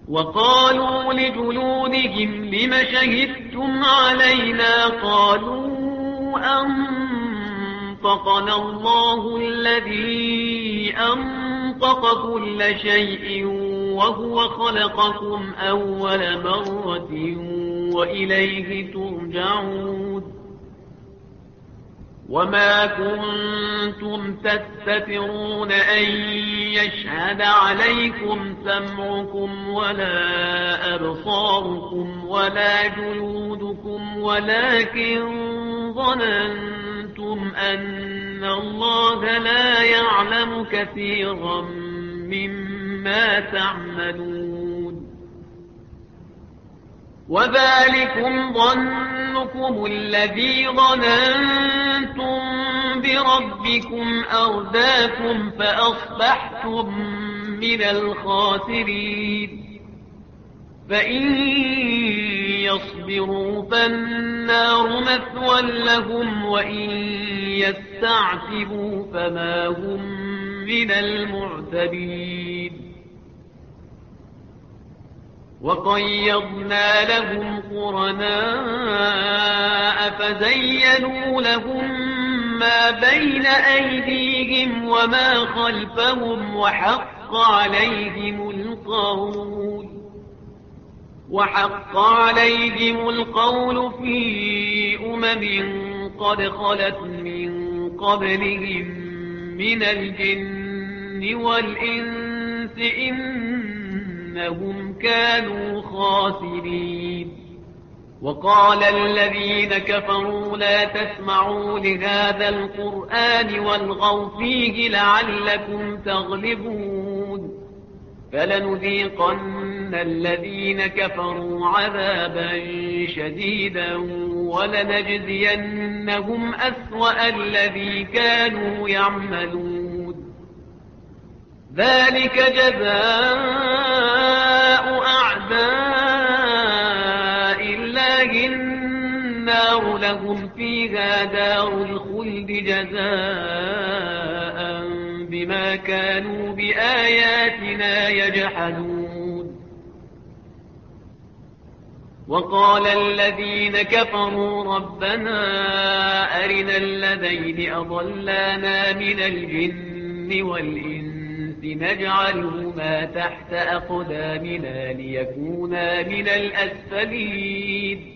وقالوا لجلودهم لم شهدتم علينا قالوا أنطقنا الله الذي أنطق كل شيء وهو خلقكم أول مرة وإليه ترجعون وما كنتم تستترون أن يشهد عليكم سمعكم ولا أبصاركم ولا جلودكم ولكن ظننتم أن الله لا يعلم كثيرا مما تعملون وذلكم ظنكم الذي ظننتم بربكم أرداكم فأصبحتم من الخاسرين فإن يصبروا فالنار مثوى لهم وإن يستعتبوا فما هم من المعتدين وقيضنا لهم قرناء فزينوا لهم ما بين أيديهم وما خلفهم وحق عليهم القول في قد خلت من قبلهم من الجن والإنس إنهم كانوا خاسرين وقال الذين كفروا لا تسمعوا لهذا القرآن والغوا فيه لعلكم تغلبون فلنذيقن الذين كفروا عذابا شديدا ولنجزينهم أسوأ الذي كانوا يعملون ذلك جزاء أعداء الله النار لهم فيها دار الخلد جزاء بما كانوا بآياتنا يجحدون وقال الذين كفروا ربنا أرنا الذين أضلانا من الجن والإنس نجعلهما تحت أقدامنا ليكونا من الأسفلين